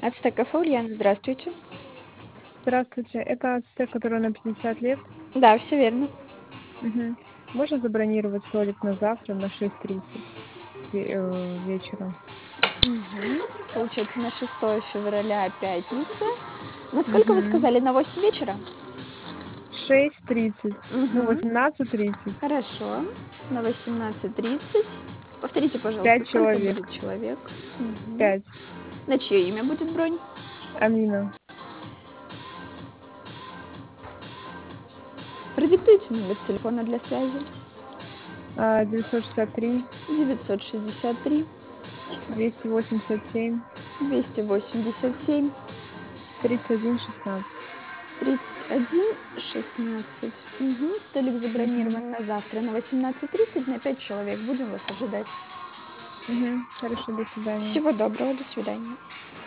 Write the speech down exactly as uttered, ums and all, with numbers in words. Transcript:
Ацтека Ульяна, здравствуйте. Здравствуйте, это Ацтек, который на пятьдесят лет? Да, все верно. Мгм. Можно забронировать столик на завтра на шесть тридцать ве э, вечера? Мгм. Получается, на шестое февраля, пятница. На сколько вы Мгм. сказали? На восемь вечера? шесть тридцать, ну, Мгм. восемнадцать тридцать. Хорошо. На восемнадцать тридцать. Повторите, пожалуйста, пять сколько человек. будет человек? Мгм. пять. На чье имя будет бронь? Амина. Продиктуйте номер телефона для связи. А, девятьсот шестьдесят три девятьсот шестьдесят три двести восемьдесят семь двести восемьдесят семь тридцать один шестнадцать. тридцать один шестнадцать. Мгм. Столик Мгм. забронирован на завтра на восемнадцать тридцать на пять человек. Будем вас ожидать. Мгм. Хорошо, до свидания. Всего доброго, до свидания.